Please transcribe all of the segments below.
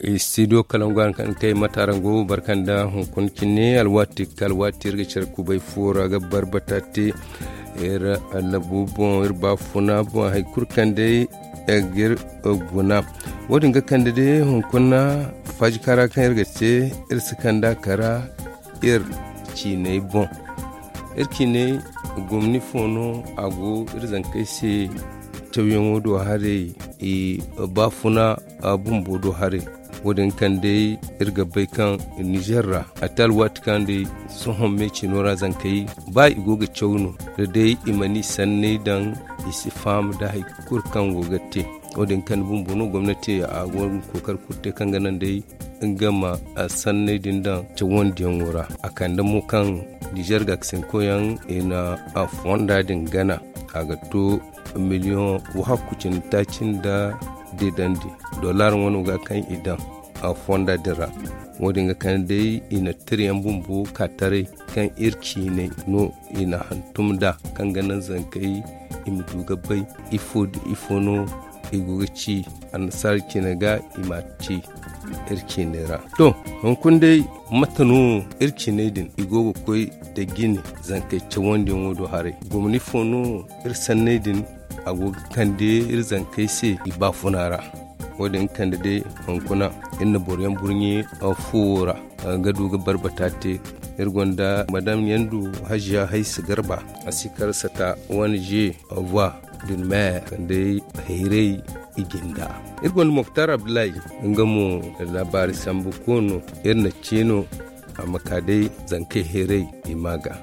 studio kalangwan kan kai matarango barkanda hunkun kinne alwati kalwati richer kubai fora ga barbatate era alabubon irba funa bo hay kurkande egir oguna wodin ga kandade hunkunna fajkara kan irgace irsikanda kara ir cine bon irkine gumni fono ago irzan kaise tawiyan do hare e bafuna abun bodo hare wodin kan dai irga bai kan nigerra atal wat kan dai sohon me cinora zan kai ba igoga chawno da dai imani sanne dan isi fam da hay kurkan gogatte wodin kan bumbuno gwamnati a gon kokar kutte kan ganan dai in gama a sanne din dan tawon diyan wura akan da mu kan niger ga sen koyan ina a fonda din gana aga to miliyon wahakucin tacin da didandi dolar wani ga kan idan a fonda dira wadin ga kan dai ina tiriyan bumbu katare kan irki ne no ina hantum da kan ganin zankai imdu gabai ifo no igugaci an sarki na ga imati irki ne ra to hankun dai matanu irki ne din igogo koi da gini zankai cewandin wodo hare gomni fono irsan ne din agogo kan dai irzan kai sai iba funara wadin kan da dai hankuna inna boryan burnye a fura gadu ga barbatate irgonda madam yandu hajiya haisu garba a sikar sata wani je wa din mai kan dai hairai iginda irgon muktar abdullahi ngamu labari sambu kono irna chino a makadai zankai hairai imaga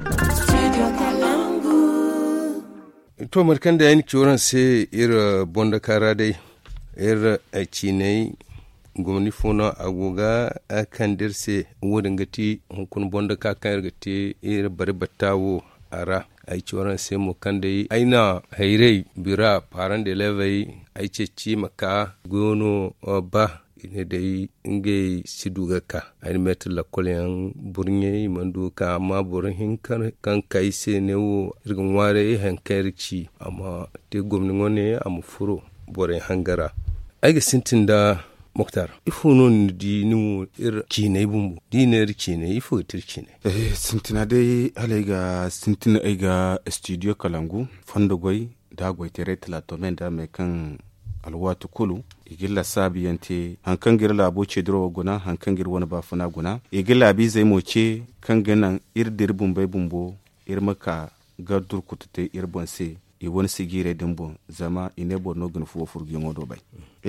to markan da yani kiworan sai ira bonda kara dai ira a cinai gwamni fona agoga a kan dirse wudin gati hukun bonda ka kan gati ira bari batawo ara a kiworan sai mu kan dai aina hairai bira faran da levai a ce ci maka gono ba ine dai inge siduga ka ay met la kolyan burnye mandu ka ma burin kan kai se ne wo irgun ware hen kairci amma te gomni ngone am furo bore hangara ay ga sintinda muktar ifunon di nu ir kine bumbu diner kine ifo tirkine sintina dai alayga sintina ay ga studio kalangu fondo goy da goy tere tla to men da me kan alwatu kulu igilla sabiyante hankan gir labo ce dro guna hankan gir wani bafuna guna igilla bi zai moce kan ganan irdir bumbai bumbo irmaka gardur kutute irbonse e wani sigire dimbo zama ine borno gun fuwa furgi ngodo bai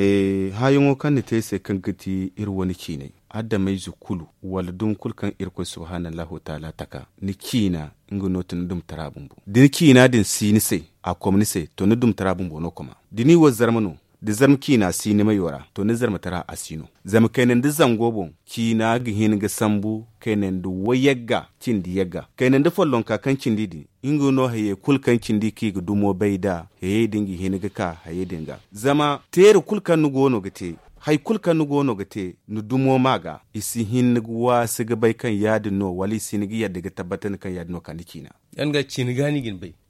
hayungo kan ne tese kan gati ir wani kine adda mai zukulu wal dum kulkan irko subhanallahi ta'ala taka ni kina ngono tun dum tarabumbo din kina din sinise a komnise to ni dum tarabumbo no koma dini wa zarmano da zarm kina sini mai yora to ni zarma tara asino zam kainen da zangobon kina gihin ga sambu kainen da wayagga cindi yagga kainen da follon ka kan cindi di ingo no haye kulkan cindi ki ga dumo baida haye dingi hin ga ka haye dinga zama tere kulkan nugo no gate hay kulkan nugo no gate nu dumo maga isi hin gwa siga bai kan yadin no wali sinigi yadda ga tabbatan kan yadin no kan kina yanga cini gani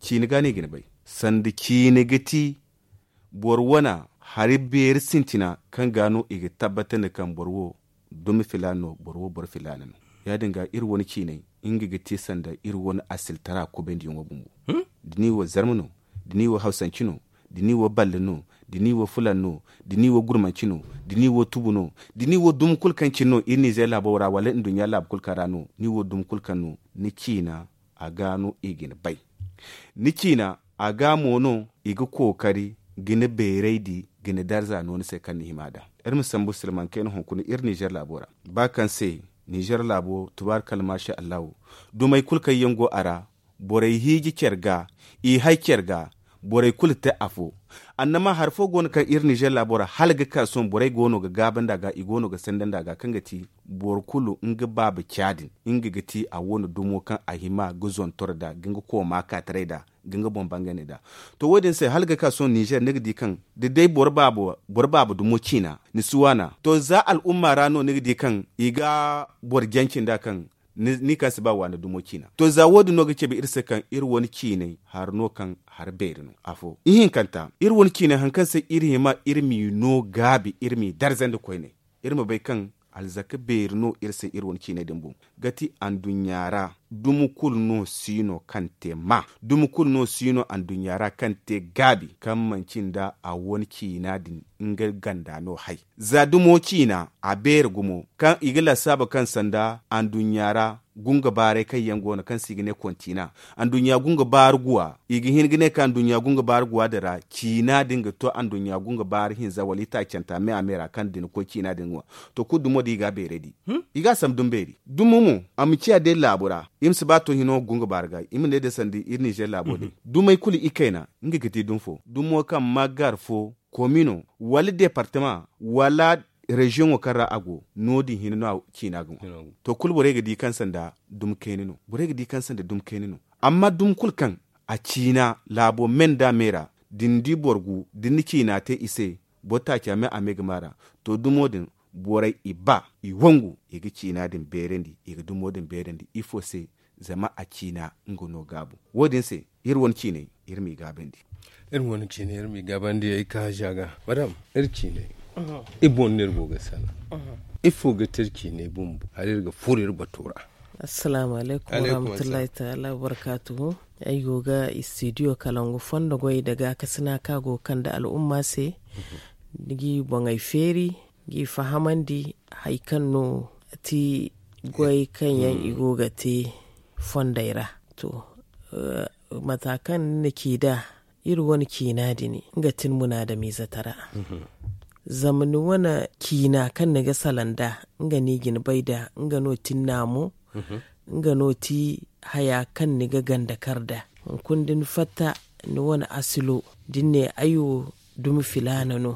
gin bai sandi kini gati borwana hari beri sintina kan gano igi tabbatar kan borwo domi filano borwo bor filano ya dinga ir wani kine ingi gati sanda ir wani asil tara ko bendi yongo bumbu dini wa zarmano dini wa hausancino dini wa ballano dini wa fulano dini wa gurmancino dini wa tubuno dini wa dum kulkancino inni zai labora wala indunya lab kulkarano ni wa dum kulkano ni kina a gano igin bai ni kina a ga mono igi kokari gine bereidi gine darza noni sai kan himada musambu sulman ken hunkuni Niger labora ba kan sai Niger labo tubarkal masha Allah dumai kulka yango ara borai hiji kerga i hay kerga borai kulta afo annama harfo gon kan Niger labora halga ka son borai gono ga gaban daga igono ga sandan daga kan gati bor kulu inga babu chadin inga gati a woni dumo kan ahima guzon torda ginga ko ma ka trader ginga bombangane da to wodin sai halga ka son Niger nigdi kan da dai bor babu dumo China ni suwana to za al'umma rano nigdi kan iga bor jankin da kan ni kan ba wani dumo China to za wodi no gace bi irse kan ir woni China har no kan har beirino afo ihin kanta ir woni China hankan sai irhi ma irmi no gabi irmi darzan da koine irma bai kan alzaka berno irse irwon kine dimbu gati an dunyara dumukul no sino kante ma dumukul no sino an dunyara kante gabi kan mancin da a won kina din inga ganda no hai za dumo kina a ber gumo kan igila saba kan sanda an dunyara gunga bare kai yango na kan sigine kontina an dunya gunga bar guwa igi hingine kan dunya gunga bar guwa dara kina dinga to an dunya gunga bar hin za walita canta me amera kan din ko kina dinwa to ku dumo diga beredi iga sam dumberi dumumu amciya de labura imsi bato hino gunga barga imne de sandi irni je labode dumai kuli ikaina ngi giti dumfo dumo kan magar fo komino wali departement wala region wakara ago nodi hinno kina gun to kul borega di kan sanda dum kenino borega di kan sanda dum kenino amma dum kul kan a kina labo menda mera dindi borgu dindi kina te ise bota kyame amegmara to dumodin borai iba iwangu igi kina din berendi igi dumodin berendi ifo se zama a kina ngono gabu wodin se irwon kine irmi gabendi irwon kine irmi gabendi ay ka jaga madam irkine ibon nirgo ga sana ifo ga tirki ne bumbu harir ga furir batura assalamu alaikum warahmatullahi ta'ala barakatuhu ayyo ga studio kalangu fondo goy daga kasina kago kan da al'umma se digi bongai feri gi fahamandi haikan no ti goy kan yan igo ga te fondaira to matakan nake da irwon kinadi ne gatin muna da mizatara zamani wana kina kan naga salanda nga ni gin baida nga no tinnamu nga no ti haya kan niga ganda karda kundin fatta ni wana asilo dinne ayo dumi filana no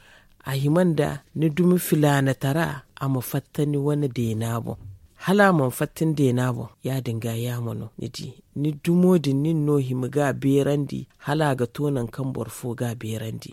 ahimanda ni dumi filana tara ama fatta ni wana denabo hala man fattin denabo ya dinga ya mono ni dumo din nin no himiga berandi hala ga tonan kan borfo ga berandi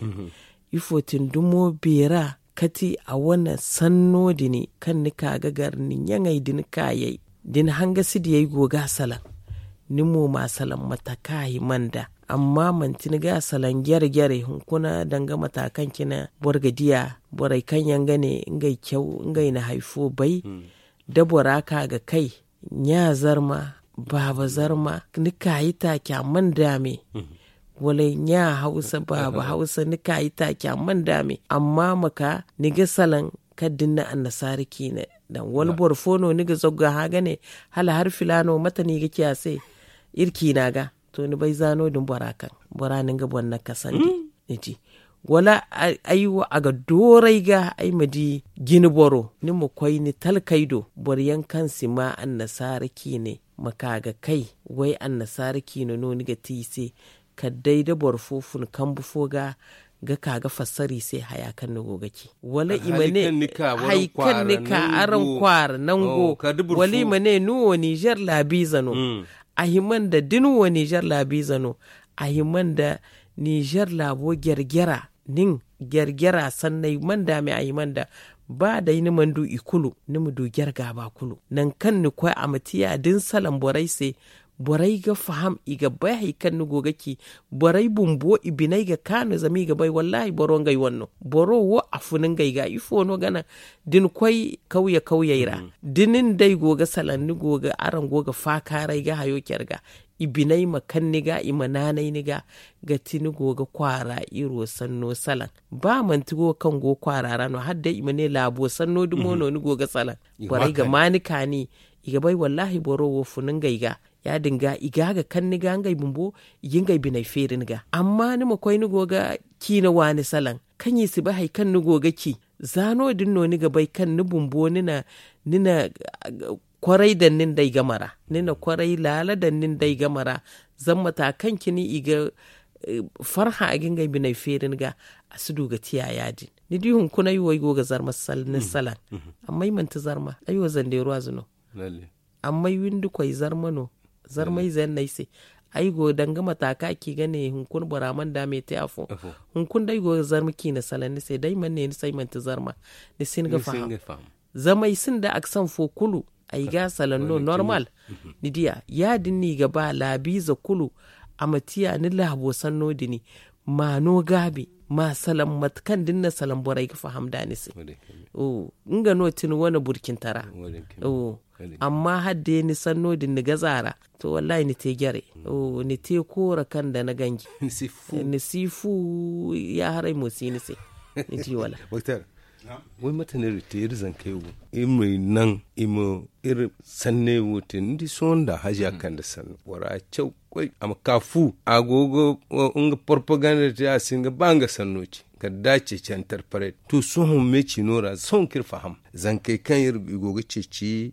ifotin dumo bera kati a wana sanno dini kan nika gagar ni yangai din kayai din hanga sidi yayi goga salan ni mo ma salan matakai manda amma mantin ga salan gyare hunkuna danga matakan kina borgadiya borai kan yanga ne ngai kyau ngai na haifo bai da boraka ga kai nya zarma baba zarma nika yi ta kyaman dame wala nya hausa baba hausa nika yi ta kyaman dame amma maka niga salan kaddin na annasari kine dan wal borfono niga zogga haga ne hala har filano mata niga kiyase irki naga to ni bai zano dun boranin ga bonna kasandi niji wala aiwa aga dorai ga ai madi gini boro ni mu koi ni talkaido boryan kansi ma annasari kine maka ga kai wai annasari kine no niga tise kaddai da borfofun kan bufoga ga kaga fassari sai hayakan na gogaki wala imane haikan nika aran kwar nango wala imane nuwo Niger labizano ahiman da dinuwo Niger labizano ahiman da Niger labo gergera nin gergera sannai manda mai ahiman da ba da yi mandu ikulu ni mudu gerga ba kulu nan kan ni kwai amatiya din salan borai sai borai ga faham iga bai haikan ni gogaki borai bumbo ibinai ga kano zami ga bai wallahi boro ngai wanno boro wo afunin gai ga ifo no gana din kwai kauyaira dinin dai goga salan ni goga aran goga fakarai ga hayo kyarga ibinai makanni ga imananai ni ga tini goga kwara iro sanno salan ba mantigo kan go kwara rano hadda imane labo sanno dumono ni goga salan borai ga manika ni iga bai wallahi boro wo funin gai ga ya dinga igaga kan ni gangai bumbo yingai binai ferin ga amma ni makwai ni goga ki na wani salan kan yi siba hai kan ni goga ki zano dinno ni ga bai kan ni bumbo nina kwarai da nin dai gamara nina kwarai lala da nin dai gamara zan mata kan ki ni iga farha a gingai binai ferin ga asudu ga tiya yadin ni dihun kuna yi wai goga zarma salan amma yi manta zarma ayo zande ruwa zuno amma yi windu kwai zarma no zarmai zan naise ai go danga mataka ki gane hunkun baraman da me ta afo hunkun dai go zarmaki na salan sai dai man ne sai man ta zarma ni sin ga faham zamai sin da aksan fo kulu ai ga salan no normal ni dia ya dinni ga ba labiza kulu amatiya ni labo sanno dini ma no gabi ma salam matkan dinna salam borai ga faham da ni se inga no tin wani burkin tara amma hadde ni sanno din ni gazara to wallahi ni te gyare ni te kora kan da na gangi ni sifu ya harai musi ni se ni ji wala wai mata ne rite ir zan kai wo imi nan imo ir sanne wote ndi sonda haja kan da san wara chau koi am kafu agogo unga propaganda ta singa banga sannoci ka dace can tarfare to son me cinora son kir faham zan kai kan ir gogo ceci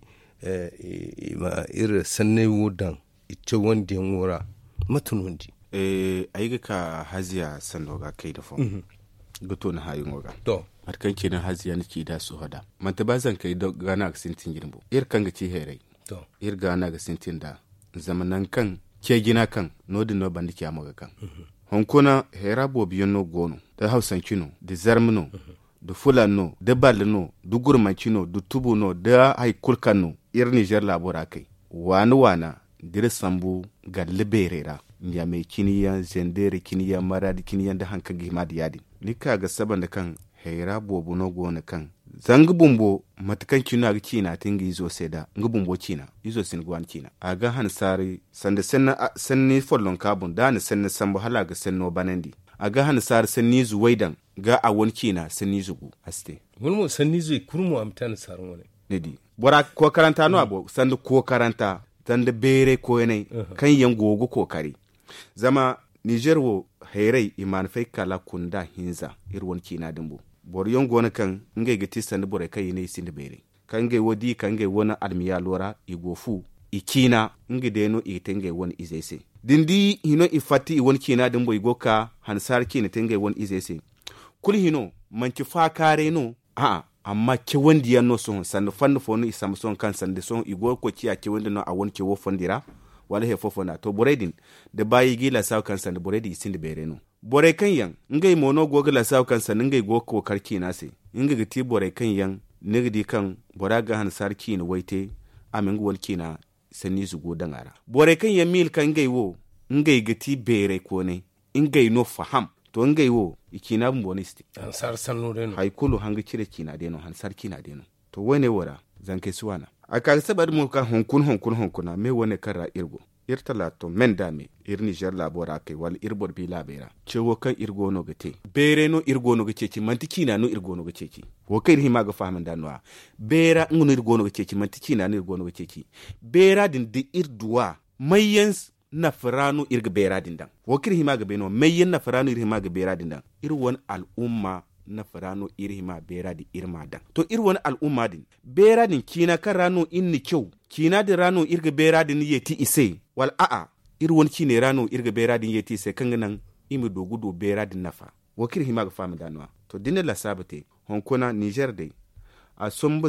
ma ir sanne wodan ita wanda yan wora matun wandi ayi ka haziya sandoga kai da fon gato na hayin woga to markan kenan haziya nake da su hada manta ba zan kai da gana ga sintin girbo ir kan ga ci herai to ir gana ga sintin da zamanan kan ke gina kan nodin no bandi ke amaga kan honkuna hera bobiyon no gono da hausan kino da zarmino da fulano da balino da gurmancino da tubuno da haikulkano ir Niger labora kai wani wana dire sambu ga liberera ya mai kiniya zendere kiniya maradi kiniya da hankan gima da yadi nika ga saban da kan hera bobu no gona kan zangu bumbo matakan kina ga kina tinga izo seda ngu bumbo kina izo sin gwan kina aga han sari sanda sanni follon kabun da ni sanni sambu hala ga sanno banandi aga han sari sanni zuwaidan ga awon kina sanni zugu aste wulmo sanni zui kurmu amtan sarun wone nedi bora ko karanta no abo sandu ko karanta tanda bere ko ne kan yan gogo kokari zama Niger wo herai iman fai kala kunda hinza irwon kina dimbo bor yon gona kan ngai gati sand bore kai ne sin bere kan ngai wodi kan ngai wona almiya lora igofu ikina ngai deno itenge won izese dindi hino ifati iwon kina dimbo igoka hansar kina tenge won izese kul hino manki fa kare no amma ke wandi yanno son sand fanno fonu isamson kan sand son igo ko kiya ke wandi no awon ke wo fondira wala he fofona to boredin da bayi gila saw kan sand boredi sin bere no bore kan yan ngai mono gogla saw kan san ngai go ko karki na se inga gati bore kan yan nigdi kan boraga han sarki ni waite amin gol kina sanni su go dangara bore kan yan mil kan ngai wo ngai gati bere ko ne ngai no faham to ngai wo ikina bonisti an sar sanno reno haikulu hanga cire kina deno han sarki na deno to wane wara zanke suwana aka sabar mu ka honkuna me wane kara irgo irtala to mendame ir Niger labora kai wal irbor bi labera cewo kan irgo no gate bere no irgo no gace ci mantiki na no irgo no gace ci wo kai hima ga fahman danwa bera ngunu irgo no gace ci mantiki na no irgo no gace ci bera din di irduwa mayens na farano irga bera din dan wo kai hima ga beno mayen na farano irhima ga bera din dan irwon al'umma na farano irhima bera di irma dan to irwon al'umma din bera din kina karano inni kyau kina da rano irga bera din yeti ise wal irwon kine rano irga bera din yeti ise kan nan imi dogudo bera din nafa wakir hima ga famu danwa to dinne la sabate honkona Niger dai a sombu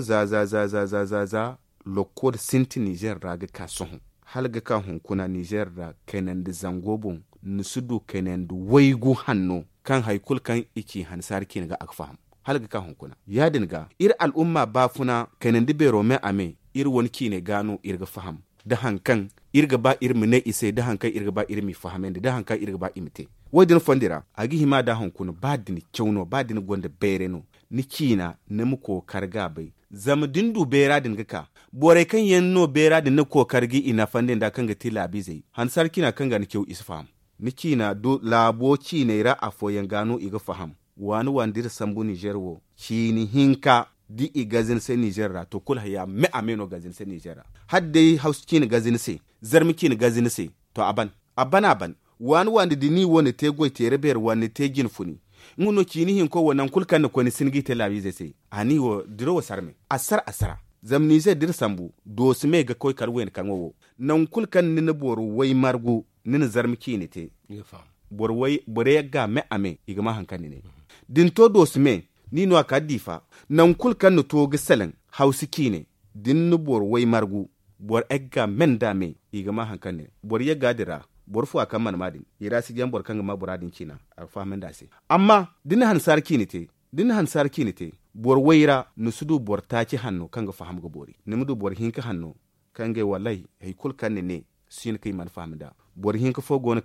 za lokod sinti Niger raga ka son halga ka honkona Niger da kenan da zangobon nusudu kenan da waigu hanno kan haikul kan iki hansar kin ga akfaham halga ka honkona ya dinga ir al'umma bafuna kenan da bero me ame ir won kine gano irga faham da hankan irga ba irmi ne ise da hankan irga ba irmi fahamen da hankan irga ba imite wadin fondira agi hima da hankun ba din kyauno ba din gonda bereno ni kina na mu ko karga bai zama dindu bera din gaka bore kan yanno bera din na ko kargi ina fandin da kan ga tilabi zai hansar kina kan ga ni kyau isfaham ni kina do labo kine ra afoyan gano iga faham wani wandir sambu Niger wo kini hinka di i gazin sai Niger ra to kula ya me ameno gazin sai Niger ra hadde house kini gazin sai zarmi kini gazin sai to aban wani wanda dini wani te goy te reber wani te gin funi nguno kini hin ko wannan kulkan ko ni singi te labi zai sai ani wo diro wo sarme asara zamni zai dir sambu do sme ga koy karwen kan wo nan kulkan ni na boru wai margu ni zarmi kini te bor wai bore ga me ame igama hankani ne din to do sme ni no aka difa nan kulkan no to gisalen hausi kine din no bor wai margu bor egga menda me igama hankane bor ya gadira bor fu aka man madin ira si jam bor kanga ma boradin kina arfa menda se amma din hansar kine te bor waira nusudu bor taci hanno kanga faham go bori nimudu bor hinka hanno kanga wallahi hay kulkan ne sin kai man fahmda bor hinka fo gon kan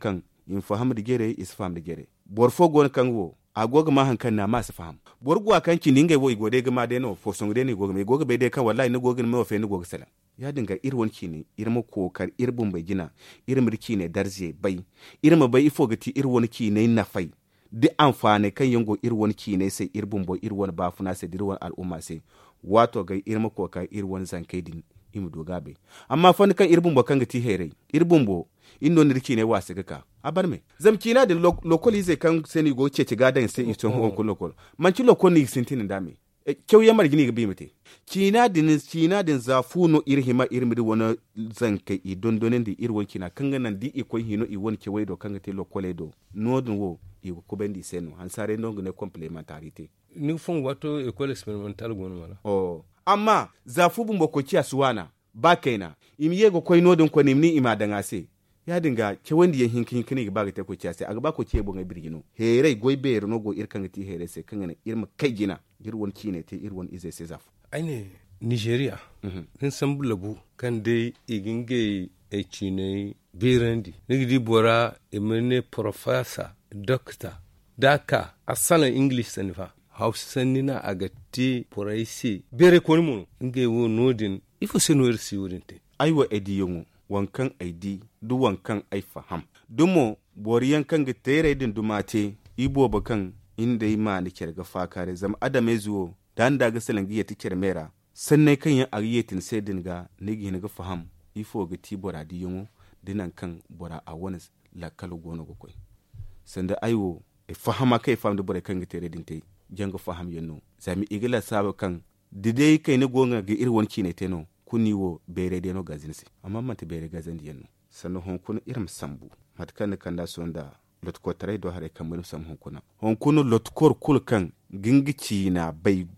in faham da gere is faham da gere bor fo gon kan wo agoga ma hankan na ma su faham bor gwa kan ki ninga wo igode ga ma de no fo song de ni goga me goga be de kan wallahi ni goga me fe ni goga sala ya dinga irwon ki ne irma kokar irbun bai gina irmir ki ne darje bai irma bai ifo gati irwon ki ne na fai di amfane kan yango irwon ki ne sai irbun bo irwon bafuna sai dirwon al'umma sai wato ga irma kokar irwon zankai din imu doga bai amma fa kan irbun bo kan gati here irbun bo indo nirki ne wasa gaka abar me zamkina din lokoli zai kan seni go ce gadan sai ito ko lokol manci lokol ni sintin da me kyau ya margini ga bi mate kina din zafuno irhima irmidi wona zankai idondonen di irwon kina kanganan di ikon hino i won ke waido kanga te lokole do nodun wo i ko bendi seno hansare no ne complementarité ni fon wato école expérimentale gono wala amma zafu bumbo ko kiya suwana ba kaina imiye go koy nodun ko nimni ima danga se ya dinga ke wanda ya hinkin kini ba ga te ko kiya se aga ba ko kiye bonga birgino here goy be no go irkan ti here se kangana irma kai gina irwon kine te irwon ize se zafu aine Nigeria nin san bulabu kan dai iginge e chine birandi nigdi bora emene professor doctor daka asala english sanfa hausa nina agatti poraisi bere konmu nge wo nodin ifo senwer siwurinte aiwa ediyongu wankan aidi du wankan ai faham dumo boriyan kan ga tere din dumate ibo bakan inda ima ni kerga fakare zam adame zuwo dan daga salangi ya tikir mera sannan kan yin ariyetin sai dinga nigi ni ga faham ifo ga ti bora diyongu dinan kan bora a wani lakalu gono gokoi sanda aiwo e fahama kai fam da bora kan ga tere din tai janga faham yanno zami igila sabo kan didai kai ni gonga ga irwon kine teno kuni wo bere deno gazinsi amma mata bere gazan yanno sannan hon kun irim sambu matkan kan da sonda lotko tare do hare kan mun sam hon kuna hon kunu lotkor kul kan gingici na bai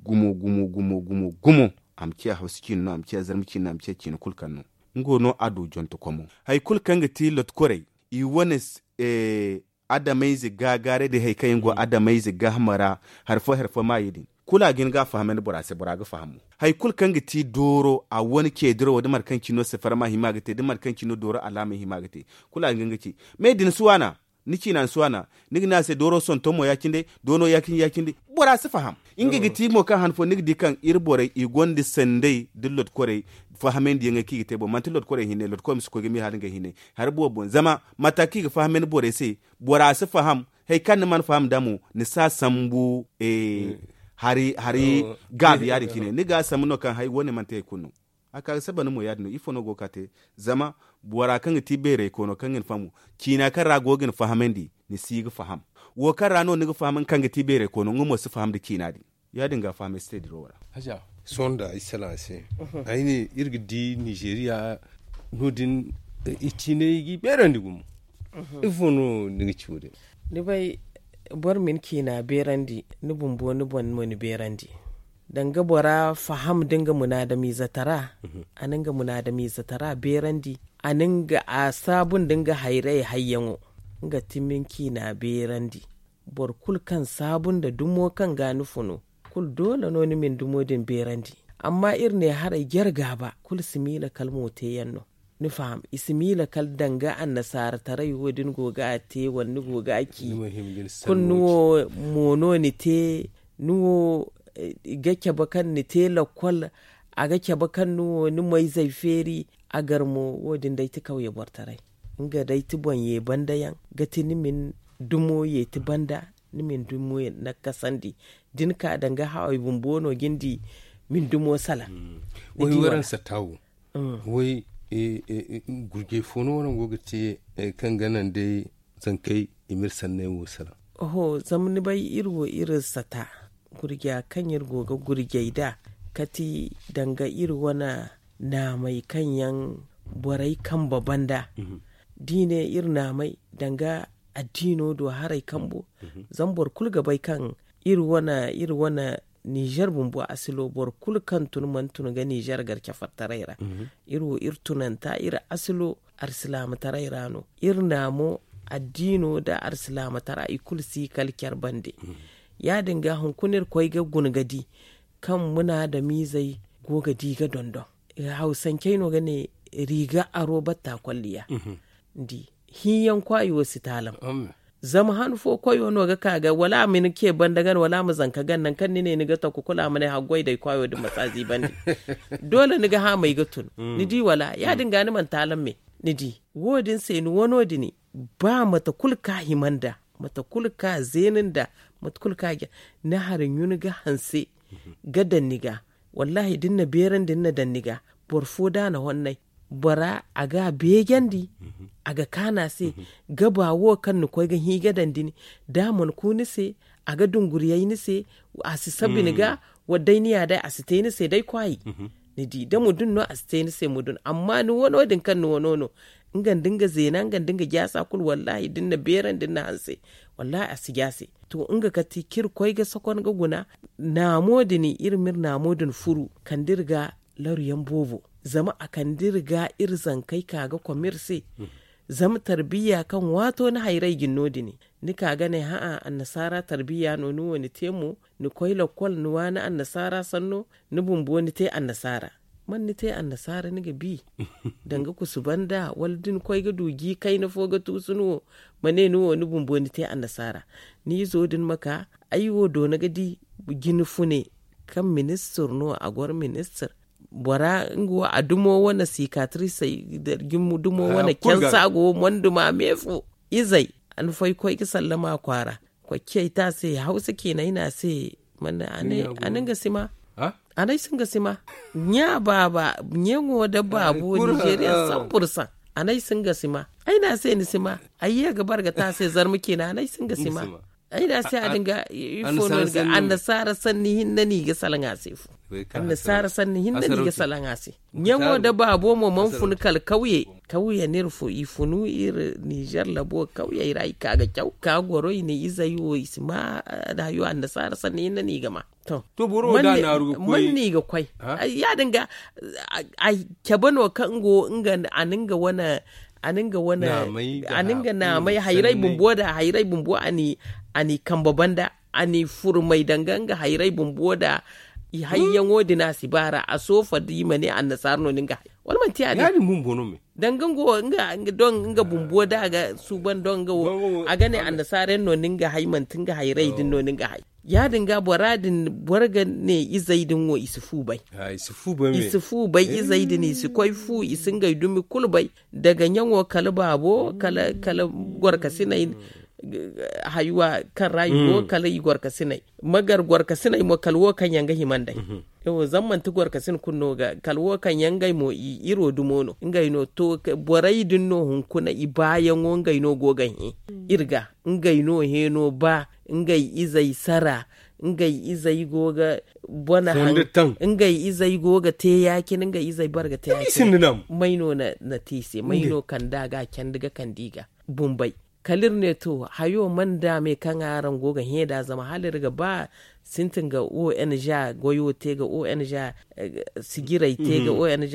gumo amkiya hauskin no amkiya zarmkin no amkiya kin kul kan no ngono ado jonto komo hay kul kan ga ti lotkore i wones adamaizi gagare da haikai ngo adamaizi gahmara harfo mayidin kula gin ga fahamen bora se bora ga fahamu hay kul kan ti doro a wani ke doro wadi markan kino safar ma himagate di markan kino doro alama himagate kula gin gaci me din suwana niki nan suwana nig na se doro son tomo yakinde dono yakinde bora se faham ingi giti mo kan hanfo nig di kan irbore i gondi sendai dillot kore fahamen di ngaki gite bo mantilot kore hine lot ko misko gemi halin ga hine har bo bon zama mataki ga fahamen bore se bora se faham hay kan man faham damu ni sa sambu hari gabi yari kine ni ga samuno kan hay woni man te kunu aka sabanu mo yadno ifono go kate zama bora kan ti bere kono kan famu kina kan ragogin fahamendi ni siga faham wo kan rano ni fahaman kan ti bere kono ngumo su faham di kina di ya dinga fahame steady rowara haja sonda isalase aini irgidi Nigeria nudin itine gi berandi gum ifono ni chude ni bai bor min kina berandi ni bumbo ni bon mo ni berandi danga bora faham dinga muna da mizatara aninga muna da mizatara berandi aninga a sabun dinga hairai hayyango nga timin kina berandi bor kul kan sabun da dumo kan gani funo kul dole no ni min dumo din berandi amma irne hara gerga ba kul simila kalmo te yanno ni faham ismila kal danga an nasara tarai wodin goga te wanni goga ki kunnuwo mono ni te nuwo gake bakan ni te lakwal a gake bakan nuwo ni mai zai feri a garmo wodin dai ti kauye bortarai inga dai ti bonye banda yan gati ni min dumo ye ti banda ni min dumo na kasandi din ka danga hawa bumbono gindi min dumo sala wai waran sa tawo wai gurge fono wannan gogate kan ganan dai zan kai imir sanne wusala oho zamni bai irwo irin sata gurge kan yirgo ga gurge da kati danga irwana na mai kanyan borai kan babanda dine irna mai danga addino do harai kambo zambor kulga bai kan irwana Niger bumbu asilo bor kul kan tun man tun ga Niger garke fattaraira irwo irtunanta ir asilo arsilama taraira no irnamo addino da arsilama tara ikul si kalkyar bande ya dinga hunkunir koi ga gungadi kan muna da mizai goga diga dondon hausan kaino gane riga aro batta kwalliya ndi hiyan kwayo sitalam zama hanfo kwayo no ga kaga wala min ke bandagan wala mu zanka gannan kan ni ne ni ga ta ku kula mana hagwai da kwayo da matsazi bandi dole ni ga ha mai gutun ni di wala ya dinga ni man talam me ni di wodin sai ni wono dini ba mata kulka himanda mata kulka zenin da mata kulka na harin yuni ga hanse ga danniga wallahi dinna beran dinna danniga borfo da na honnai bara aga begendi aga kana se gabawo kan ni koy ga higa dandini damon kuni se aga dunguriyai ni se asi sabini ga wadai ni ya dai asite ni se dai kwai ni di da mudun no asite ni se mudun amma ni wono din kan ni wono no ngan dinga zena ngan dinga gyasa kul wallahi dinna beran dinna hanse wallahi asigase to inga kati kir koy ga sakon ga guna na modini irmir na modin furu kan dirga laruyan bobo zama a kan dirga irzan kai kaga kwamirse zama tarbiyya kan wato na hairai ginnodi ne ni kaga ne ha'a an nasara tarbiyya no ni wani temu ni koy lokol ni wani an nasara sanno ni bumbo ni te an nasara man ni te an nasara ni ga bi danga ku su banda waldin koy ga dugi kai na foga tusuno mane ni wani bumbo ni te an nasara ni zo din maka aiwo do na gadi gini fune kan minister no a gwar minister bora nguwa a dumo wana cicatrice da gimu dumo wana kensa go mondu ma mefu izai an fai koi ki sallama kwara kwakke ta sai hausa kenan ina sai mana anan ga sima anai sun ga sima nya baba nyengo da babu Nigeria 100% anai sun ga sima ai na sai ni sima ayya ga barga ta sai zarmu kenan anai sun ga sima ai da sai a dinga ifono ga annasara sanni hinnani ga salanga sefu annasara sanni hinnani ga salanga se nyango da babo mo manfun kal kauye nirfo ifunu ir Niger labo kauye rai kaga kyau ka goro ne izayo isma da yo annasara sanni hinnani ga ma to boro da na rugo koi manni ga kwai ya dinga ai kebano kango inga aninga wana aninga na mai hairai bumbo ani kamba banda ani furmai danganga hairai bumbo da hayyan wodina sibara a sofa di mane an nasarno ninga wal man tiya yani bumbo no me dangango nga don nga bumbo da ga suban don ga a gane an nasaren no ninga hayman tinga hairai din no ninga hay ya dinga boradin borga ne izaidin wo isufu bai isufu bai izaidin isi koi fu isinga dumi kulbai daga nyanwo kalbabo kala gorka sinai hayuwa kan rayuwa kala gorka sinai magar gorka sinai mo kalwo kan yanga himandai yo zamman tu gorka sin kunno ga kalwo kan yanga mo iro dumono ngai no to borai dinno hunkuna ibayan ngai no gogan irga ngai no heno ba ngai izai sara ngai izai goga bona han ngai izai goga te yakin ngai izai barga te yakin maino na tise maino kan daga kan diga kan diga bumbai kalir ne to hayo man da me kan aran goga heda zama halir ga ba sintin ga ONG goyo te ga ONG sigirai te ga ONG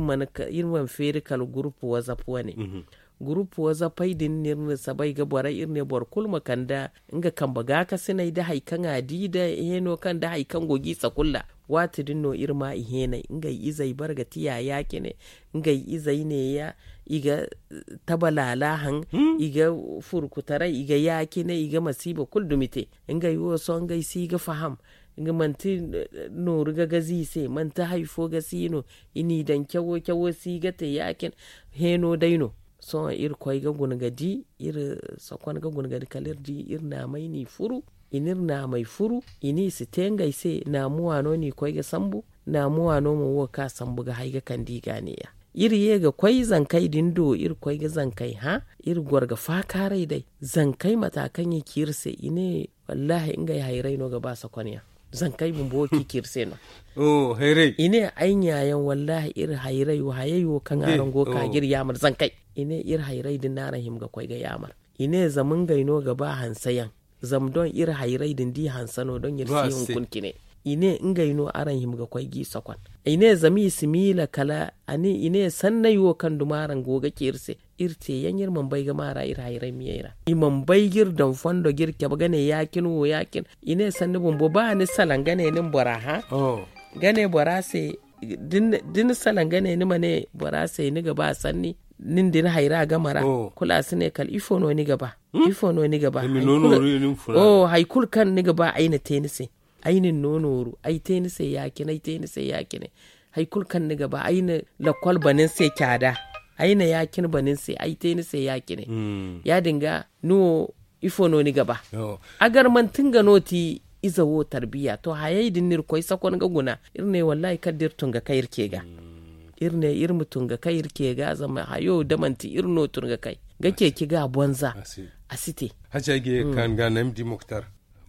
irman ferikal group whatsapp wani group waza faidin nirne sabai ga bora irne bor kulma kanda inga kamba ga ka sinai da haikan adi da heno kan da haikan gogi sakulla wati dinno irma ihena inga izai barga tiya yake ne inga izai ne ya iga tabalala han iga furkutarai iga yake ne iga masiba kuldumite inga yo so inga si ga faham inga manti no riga gazi se manta haifo ga sino ini dan kyawo si ga te yaken heno daino so ir koy ga gungadi ir sakon ga gungadi kalir di ir na mai ni furu inir na mai furu ini sitengai se na muwano ni koy ga sambu na muwano mu woka sambu ga haiga kandi gane ya ir ye ga koy zankai dindo ir koy ga zankai ha ir gorga fakarai dai zankai matakan yi kirse ine wallahi inga ya hairai no ga ba sakoniya zankai bumbo ki kirse no oh hairai ine ainyayan wallahi ir hairai wa hayayo kan aran go ka gir yamar zankai ine ir hairai din nara him ga koy ga yamar ine zamun gaino ga ba hansayan zam don ir hairai din di hansano don yir sihun kunkine ine ngaino aran him ga koy gi sakon ine zami simila kala ani ine sannayo kan dumaran goga kirse irte yanyir mambai ga mara ir hairai miyera imambai gir dan fondo gir ke bagane yakin wo yakin ine sanni bombo ba ni salangane nin boraha gane borase din salangane ni mane borase ni ga ba sanni nin din haira gamara kula sine kal ifo no ni gaba haikul kan ni gaba aina tenise ainin nonoru ai tenise yakine haikul kan ni gaba aina lakwal banin sai kyada aina yakin banin sai ai tenise yakine ya dinga no ifo no ni gaba agar man tinga noti izawo tarbiya to hayai dinir koy sakon ga guna irne wallahi kaddir tunga kayir kega irne irmu tunga kayir kega zama hayo damanti irno tunga kai gake kiga bonza asite hajage kan ga namdi muktar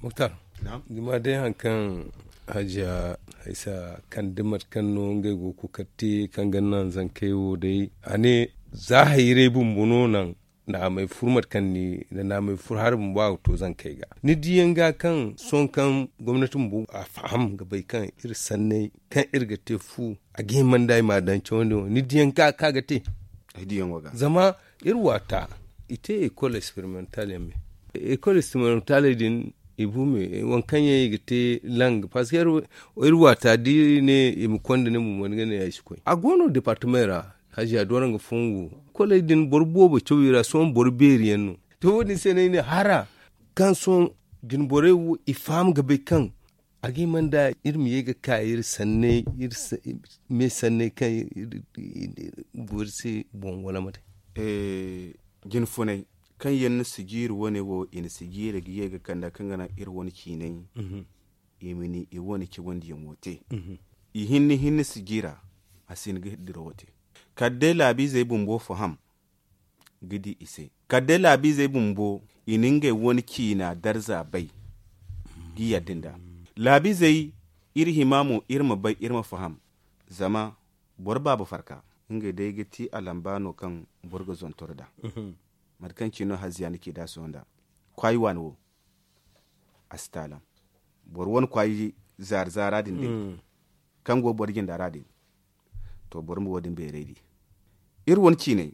dima dai hankan haja isa kan dimat kan no ngai go ku katti kan gannan zan kaiwo dai ane zahire bumbuno nan na mai furmat kan ni da na mai fur har ba to zan kai ga ni diyan ga kan son kan gwamnatin bu a faham ga bai kan ir sanne kan irga te fu a geman dai ma dan chondo ni diyan ka ga te diyan waga zama irwata ite école expérimentale me école expérimentale din ibume wankan yayi gite lang parce que irwata di ne im konde ne mu wani ne ya shi koi a gono departementa haji adoran ga fungu kolai din borbobo chowira son borberiyan no to woni sene ne hara kan son din borewu ifam ga be kan agi manda irmi yega kayir sanne me sanne kan bursi bon wala mate gin funai kan yen sigir woni wo in sigire gi yega kanda kan gana ir woni kinai imini i woni ki wondi yamote i hinni sigira asin ga dirote kadde labi zai bumbo faham gidi ise kadde labi zai bumbo ininge woni kina darza bai giya dinda labi zai irhimamu irma bai irma faham zama borba bu farka inge dai giti alambano kan borgo zontorda markan kino haziya nake da su wanda kwai wanwo astalam borwon kwai zarzara din kan go borgin da radin to bormu wodin be redi irwon kine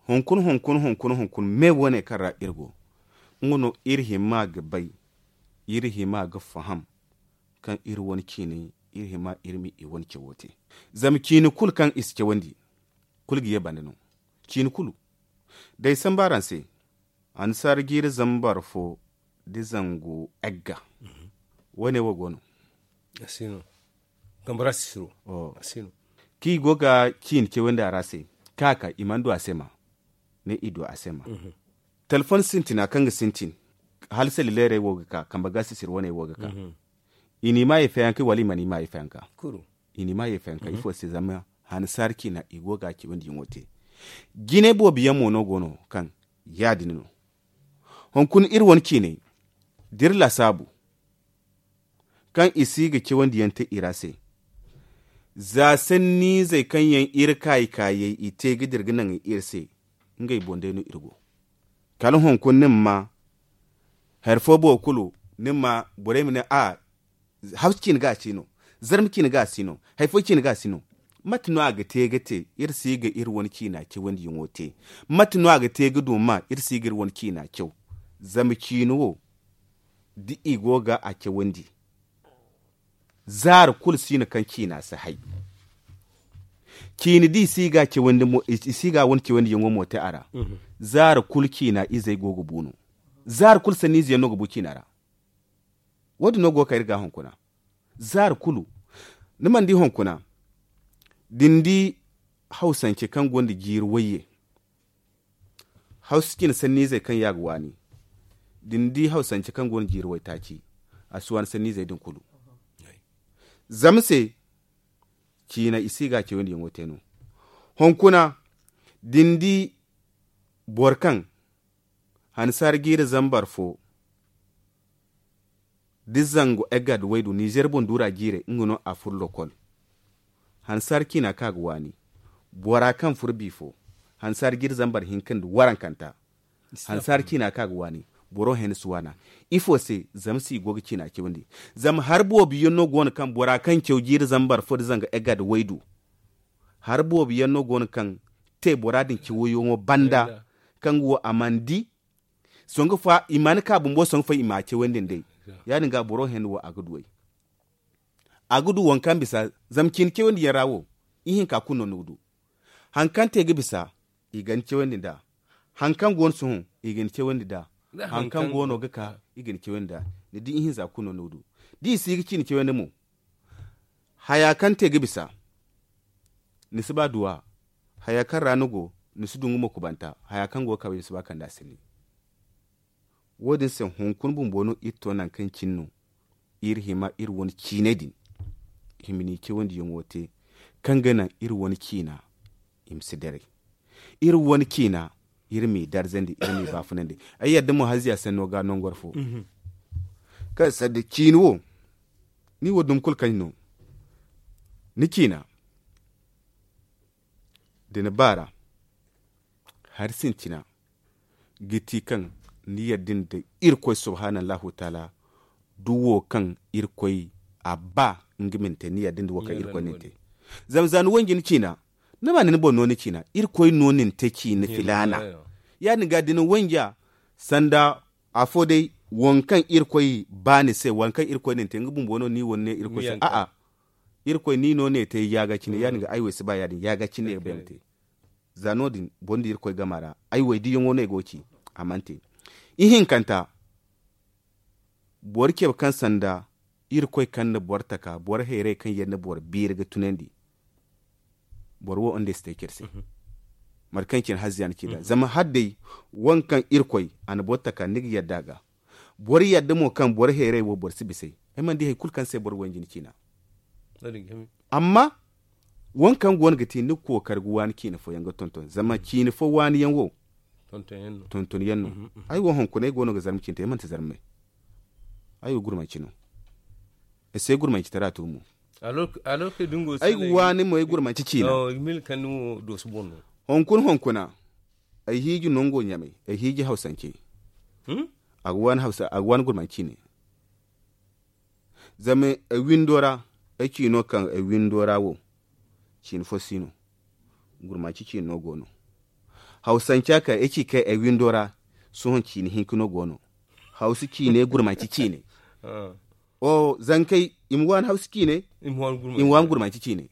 honkun me wone kara irgo ngono irhima ga bai irhima ga faham kan irwon kine irhima irmi iwon ke wote zam kine kul kan iske wandi kul giye bandano kine kulu dai san baran se an sargir zambar fo dizango egga wone wogono asino gambara siro asino ki goga kin ke wanda rase kaka imando asema ne ido asema telefon sintina kanga sintin hal selilere woga ka kamba gasi sir wone woga ka ini ma yefanka wali mani ma yefanka kuru ini ma yefanka ifo se zama han sarki na igoga ki wandi ngote gine bo biya mono gono kan yadinino honkun irwon kine dirla sabu kan isiga ki wandi yanta irase za san ni zai kan yan irkai kaye ite gidirginan irse ngai bonde no irgo kalon honkun nimma herfo bo kulu nimma bore mine a hawskin ga sino zarmkin ga sino haifokin ga sino matno aga tegete irsi ga irwon kina ke wandi yote matno aga tegudu ma irsi ga irwon kina kyau zamkino di igoga a ke wandi zar kul sino kan kina sa hai kini di siga ke wandi mo siga won ke wandi yongo mote ara zar kul kina izai gogo bunu zar kul sani zai no gobu kinara wodi no go kayir ga honkuna zar kulu niman di honkuna dindi hausan ke kan gondi girwaye hauskin sani zai kan yagwani dindi hausan ke kan gondi girwai taki asuwan sani zai din kulu zamse kina isiga ke wani yango teno honkuna dindi borkan hansar gira zambar fo dizango egad waidu niger bondura gire ngono afur lokol hansar kina kagwani bora kan furbi fo hansar gira zambar hinkan waran kanta hansar kina kagwani boro hen suwana ifo se zamsi gogi kina kiwndi zam harbo biyo no gon kan bora kan gira zambar fo dizanga egad waidu harbo biyo no gon kan te boradin kiwoyo mo banda kan wo amandi songo fa imani ka bumbo songo fa imace wendin dai yani ga boro hen wo agudu won kan bisa zamkin ke wendi yarawo ihin ka kunno nudu hankan te bisa igan kewendi da hankan gon su igan kewendi da hankan gono gaka igan kewendi da ni di ihin za kuno nodu di sigi kin kewendi mu haya kan te gibisa ni siba duwa haya kan ranugo ni su dungu kubanta haya kan go kawai siba kan da sini wodin sen hunkun bumbono ito nan kan kinno hima wani kinedin himini kewendi yongote kan gana wani kina imsidere wani kina mai darzandi mai bafunande ay yadda mu haziya sanno ga non gorfo ka sadde kinwo ni wodum kul kanno ni kina dena bara har sintina giti kan ni yaddin da irkoy subhanallahu ta'ala duwo kan irkoy abba ngiminte ni yaddin da waka irkoy ninte zamzanu wangin kina nama ni bonno ni kina irkoy nonin take ni filana ya ni gadin wangya sanda afode wonkan irkoy bani se wonkan irkoy ninte ngubun bono ni wonne irkoy a a irkoy ni no ne te yaga kine ya ni ga aiwe siba ya din yaga kine bente zanodin bondi irkoy gamara aiwe di yongo ne goki amante ihin kanta borke kan sanda irkoy kan na bortaka bor here kan yenna bor birga tunendi borwo onde stekerse markankin haziyan kida zama haddai wankan irkoy an bortaka nigi yaddaga bor yadda mo kan bor here wo bor sibisai man di hay kulkan sai bor wanjin kina amma wankan gon gati ni ko karguwan kina fo yanga tonton zama kina fo wani yanwo tonton yanno ay wo hon kunai gono ga zarmkin te man ta zarmai ay gurma kino sai gurma ki tara to mu alors que dungo ay wani mo gurma ki kina mil kanu do su bonno hon kuna ay hiji nongo nyame ay hiji hausanke agwan hausa agwan gurma kine zame a windora ay kino kan a windora wo kin fo sino gurma ki kino gono hausanke ka yake kai a windora sun kini hinkino gono hausi kine gurma ki kine o zankai imwan hausi kine imwan gurma ki kine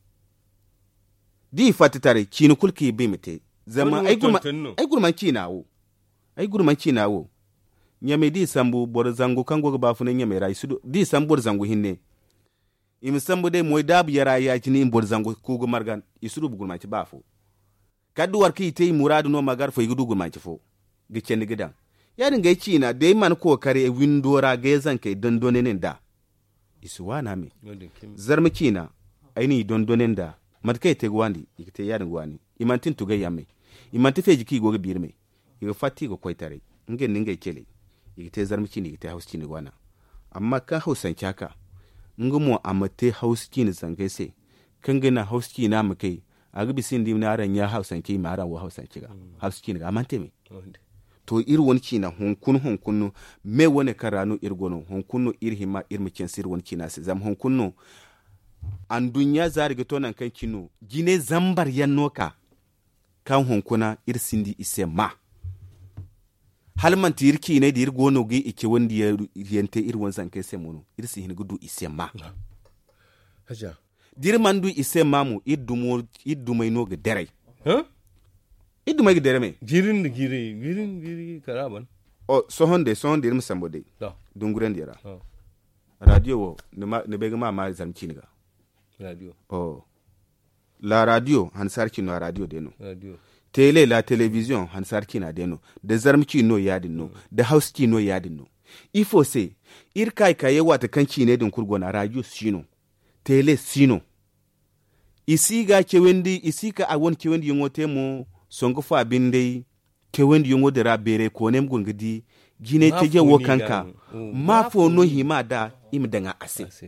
di fatitare kini kulki bimite zama ay gurma kinawo ay gurma kinawo nyame di sambu bor zangu kango ba fune nyame rai sudo di sambu zangu hinne im sambu de moy dab yara ya kini bor zangu kugo margan isudu gurma ki bafo kaddu warki te muradu no magar fo yudu gurma ki fo gichen gidan yarin ga kina de man ko kare windora ga zankai dondonen da isuwa na me zarmi kina aini dondonen da matkai te gwandi ikite yarin gwani imantin tuga yamme imantin feji ki goga birme iga fatti go koitare nge ninge kele ikite zarmi kini ikite house kini gwana amma ka hausan kyaka ngumo amate house kini zangai se kangana house kini na makai aga bisin dim na ran ya hausan ki mara wa hausan kiga house kini ga amante me to wani kina honkunu me wani karano irgono honkunu irhima irmikin sir wani kina se zam honkunu an dunya zari ga tonan kan kino gine zambar yannoka kan honkuna irsindi ise ma halman tirki ne da irgono gi ike wanda ya yente irwan zan kai se mono irsi hin gudu ise ma haja dirmandu ise mamu idumai no ga dare iddu mai gidere me girin karaban o sohonde irim sambode dunguren dira radio wo ne bega ma zamki niga radio la radio han sarki no radio deno tele la television han sarki na deno da zarmki no yadin no da hauski no yadin no ifo se irkai kaye wata kanki ne din kurgona radio sino tele sino isiga kewendi isika awon kewendi yongote mo songo fa bindai kewendi yongo dira bere ko nem gungidi gine teje wo kanka ma fo no hima da imdanga ase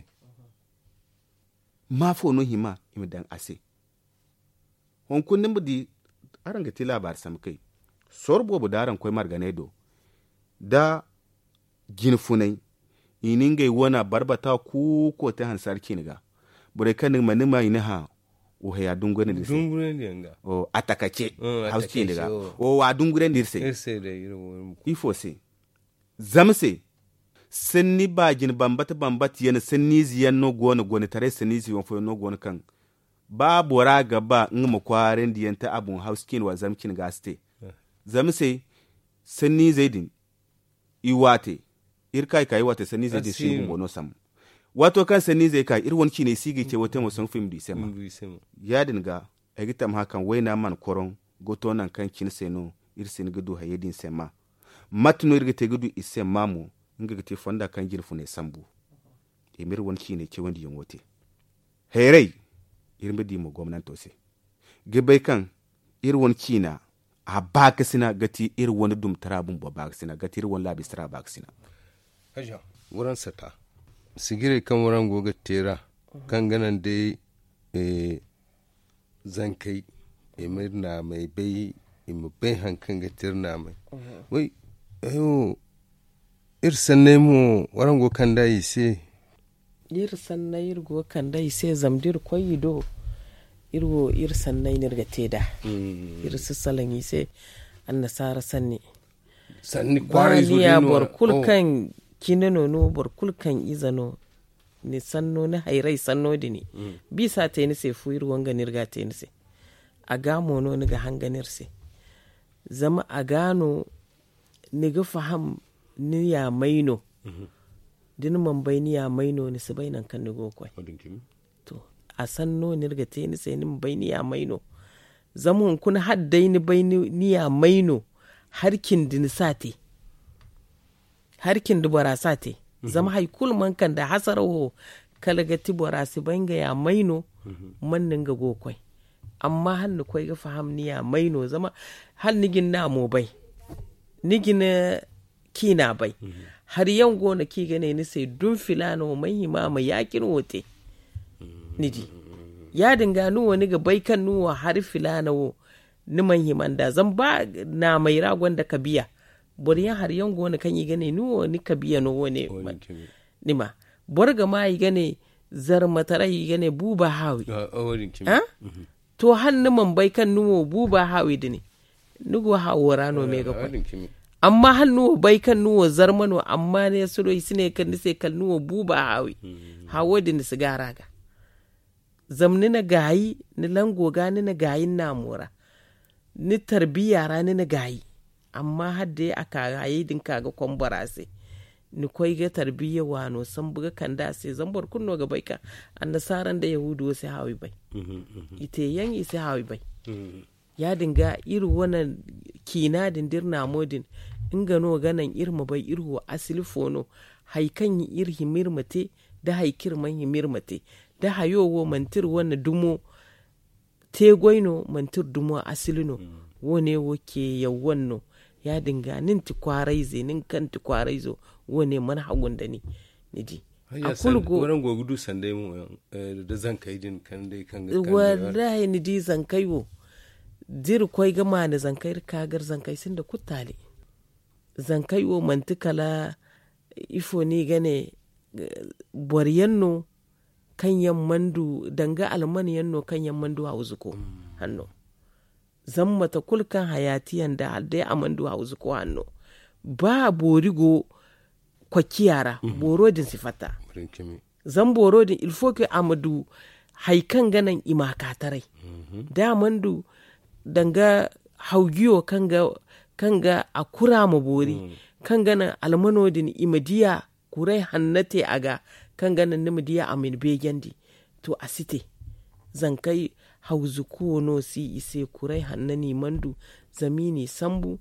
ma fo no hima imdan ase hon kunnin budi aranga ti labar samkai sorbo bu daran koy marganedo da gin funai iningai wona barbata ku ko ta hansar kiniga bure kanin manima inaha o ya dungure ni dungure nga o atakache hauski ndiga o wa dungure ndirse ese de yiro ifo se zamse senni bajin bambata yana senni ziyan no gona tare senni ziyan fo no gona kan ba bora gaba in mu kwarin diyan ta abun hauskin wa zamkin gaste zamse sanni zaidin iwate irkai kai wata sanni zaidin shi bono sam wato kan sanni zai kai irwon ki ne sigi ce wata musan film di sema ya dinga agitam hakan waina man koron goto nan kan kin seno irsin gudu hayedin sema matno irgite gudu isema mu inga gite fonda kan girfu ne sambu emir won ki ne ke wandi yongote herei irme di mo gwamnato se gebe kan irwon kina a bakasina gati irwon dum tarabun bo bakasina gati irwon labi sira bakasina haja wuran sata sigire kan wuran goga tera kan ganan dai zankai emir na mai bai imu bai hankan ga tirna mai wai ayo irsan mu wuran go kan dai se irsan na irgo kan dai se zamdir koyido irwo irsan na nirga teda irsu salangi se an nasara sanni kwarai zo ya borkul kan kinano no borkul kan izano ni sanno na hairai sanno dini bisa te ni se fu irwo nga nirga te ni se aga mono ni ga hanganir se zama agano ni ga faham ni ya maino din man bai ni ya maino ni su bainan kan ni go kwai to a sanno ni riga te ni sai ni bai ni ya maino zamun kun haddai ni bai ni ya maino harkin din sate harkin dubara sate zama haikul man kan da hasarawo kalgati bora su banga ya maino mannin ga go kwai amma hannu kwai ga faham ni ya maino zama hal nigin na mo bai nigin kina bai har yan gona ki gane ni sai dun filano mai himama yakin wote niji ya dinga nuwa ni ga bai kan nuwa har filano ni man himanda zan ba na mai ragon da ka biya boriyan har yan gona kan yi gane nuwa ni ka biya no wone ni ma borga ma yi gane zar matara yi gane buba hawi to hannu man bai kan nuwa buba hawi dini nugo hawara no me ga kwa amma hannu bai kan nuwa zarmano amma ne su doi sine kan nise kan nuwa buba hawi hawo din sigara ga zamni na gayi ni lango ga ni na gayin namura ni tarbiya ra ni na gayi amma hadde aka gayi din kaga kwambara se ni koi ga tarbiya wano san buga kan da se zambar kunno ga bai ka annasaran da yahudu sai hawi bai ite yan ise hawi bai ya dinga iri wannan kina dindir namodin in gano ganan irma bai irwo asili fono haikan yi irhi mirmate da haikir man yi mirmate da hayowo mantir wannan dumo te goino mantir dumo asilino wone woke yawanno ya dinga nin ti kwarai ze nin kan ti kwarai zo wone man hagun da ni niji a kulgo wurin gogudu sandai mu da zan kai din kan dai kan ga wallahi ni di zan kai wo dir koi gama da zankai kagar zankai sun da kuttale zankai wo mantikala ifo ni gane boryanno kan yammandu danga almaniyanno kan yammandu hauzuko hanno zammata kulkan hayatiyan da dai amandu hauzuko hanno ba borigo kwakiyara borodin sifata zan borodin ilfoke amadu haikan ganan imakatarai da mandu danga haugiyo kanga a kura ma bori kanga na almanodin imadiya kurai hannate aga kanga na nimadiya amin begendi to asite zankai hauzuku no si ise kurai hannani mandu zamini sambu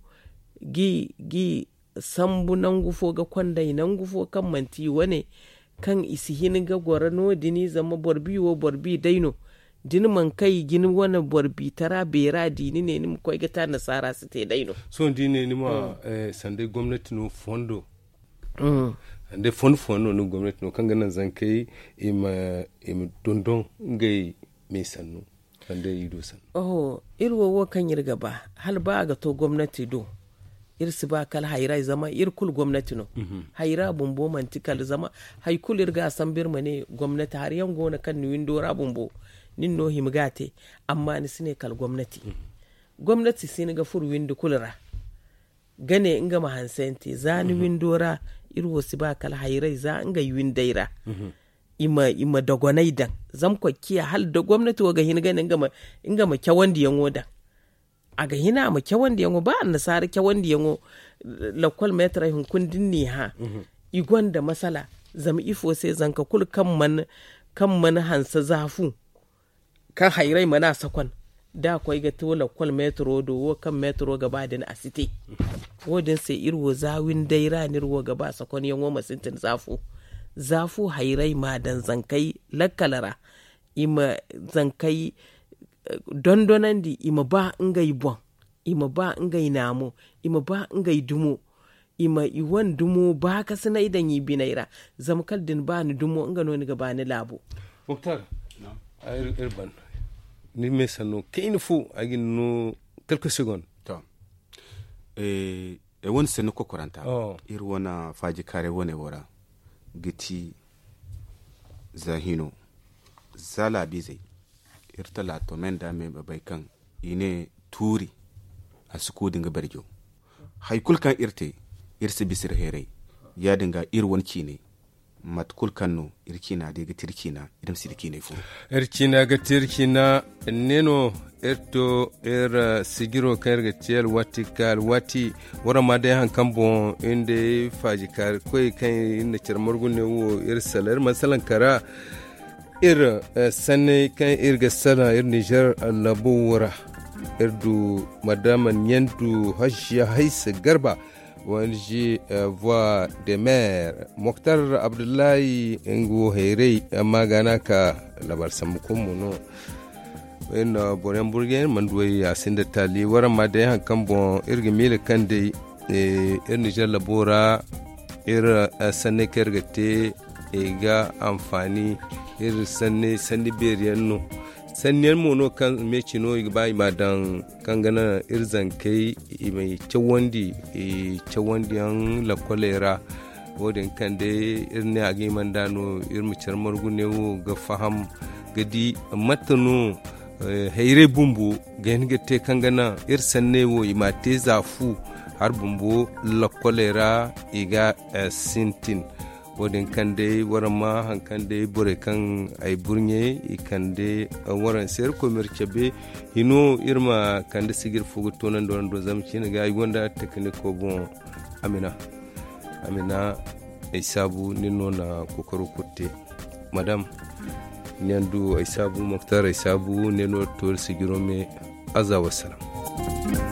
gi sambu nan gufo ga kwandai nan gufo kan manti wane kan isihin ga gorano dini zama borbi daino din man kai gini wani borbi tara bera dini ne ni kwai gata nasara su te daino so dini ni ma sande gwamnati no fondo ande fondo no gwamnati no kan ganan zan kai ima dondon ngai me sannu sande ido san irwo kan yirga ba hal ba ga to gwamnati do irsi ba kal haira zama irkul gwamnati no haira bumbo mantikal zama haikul irga san birma ne gwamnati har yan gona kan ni windora bumbo nin no himgate amma ni sine kal gwamnati sin ga fur windu kulra gane inga mahansenti zani windora irwo si ba kal haira za inga windaira ima dogonai dan zam ko kiya hal da gwamnati ga hin ganin inga ma kyawan da yango da aga hina ma kyawan da yango ba nasara kyawan da yango lakwal metra hun kundin ne ha igon da masala zam ifo sai zanka kul kan man hansa zafu kan hairai mana sakon da kwai ga to lakwal metro do wo kan metro gaba da na asite wodin sai irwo zawin daira nirwo gaba sakon yango masintin zafu hairai ma dan zankai lakkalara ima zankai dondonan di ima ba ngai bon ima ba ngai namo ima ba ngai dumo ima iwan dumo ba ka sana idan yi binaira zamkal din ba ni dumo nga no ni ga ba ni labo Muktar ay irban ni mesano kain fu agin no quelques secondes to won sen ko koranta ir wona faji kare wone wora giti zahino zala bizai irtala to menda me babai kan ine turi a suko dinga barjo haikul kan irse bisir here ya dinga wanki ne matkul kanno irkina de ga tirkina idam sirkina fu irkina ga tirkina neno erto sigiro kayar ga tiel wati wara ma dai han kambo inde faji kar koy kan inda charmargun ne wo salar masalan kara sanne kan ga sala Niger labo wara du madama nyendu hajja haisa garba wani voix de mer Mokhtar Abdullahi ngo herei magana ka labar samukum no en bonen burgen manduwe asinda tali wara made han kambo irge mile kande Niger labora sanne kergate ga amfani sanne beriyanno saniyar mono kan mecino ba imadan kan gana irzan kai mai cewandi an la kolera wodin kan de irne agi mandano irmichar margune wo ga faham gadi matano hayre bumbu gengete kan gana irsanne wo imate zafu har bumbu la kolera iga sintin wodin kande warama hankande bore kan ay burnye ikande waran ser commerce hino irma kande sigir fugu tonan don do zamci ga ay gonda technique bon amina ay sabu ninno na kokoru kutte madam nyandu ay sabu Mokhtar ay sabu neno tor sigirome azza wassalam